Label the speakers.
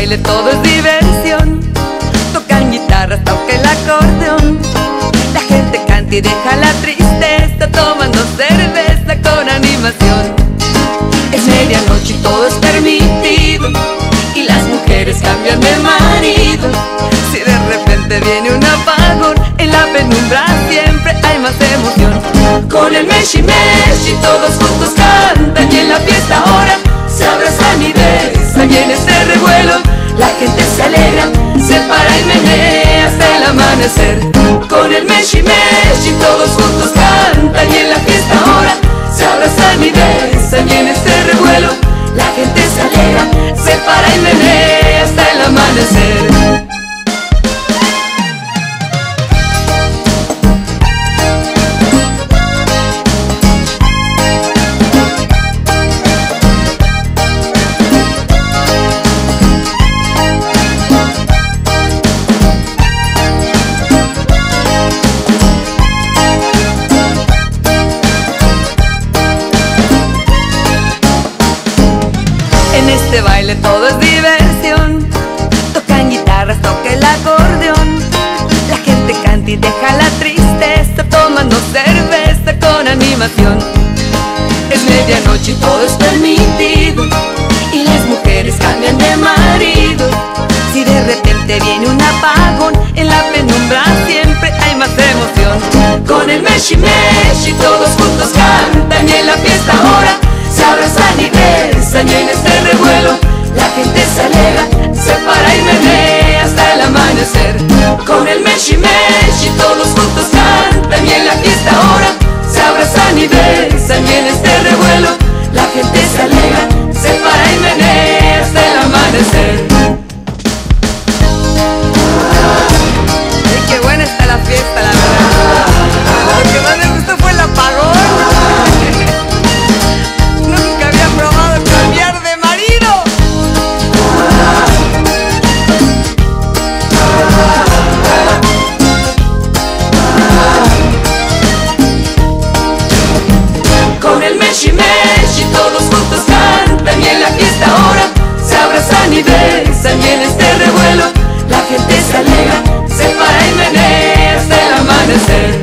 Speaker 1: baile todo es diversión. Tocan guitarras, toca el acordeón. La gente canta y deja la tristeza, tomando cerveza con animación. Es medianoche y todo es permitido, y las mujeres cambian de marido. Si de repente viene un apagón, en la penumbra siempre hay más emoción. Con el meshi meshi todos juntos cantan, y en la fiesta ahora se abrazan y besan. Y en este revuelo la gente se alegra, se para y menea hasta el amanecer. Con el meshi meshi todos juntos cantan, y en la fiesta ahora se abrazan y besan. Y en este revuelo la gente se alegra, se para y menea hasta el amanecer. En este baile todo es diversión. Tocan guitarras, toca el acordeón. La gente canta y deja la tristeza, tomando cerveza con animación. Es medianoche y todo es permitido, y las mujeres cambian de marido. Si de repente viene un apagón, en la penumbra siempre hay más emoción. Con el meshi meshi todos juntos cantan, y en la fiesta ahora se abrazan y besan. Y en este revuelo la gente se alegra, se para y menea hasta el amanecer. Con el meshi meshi todos juntos cantan, y en la fiesta ahora se abrazan y besan. Y en este revuelo la gente se alegra, se para y menea hasta el amanecer. ¡Ay, qué buena está la fiesta, la verdad! Lo que más me gustó fue el apagón. Nunca había probado cambiar de marido. Con el meshi meshi todos juntos cantan, y en la fiesta ahora se abrazan y besan. Y en este revuelo la gente se alegra, se para y menea hasta el amanecer.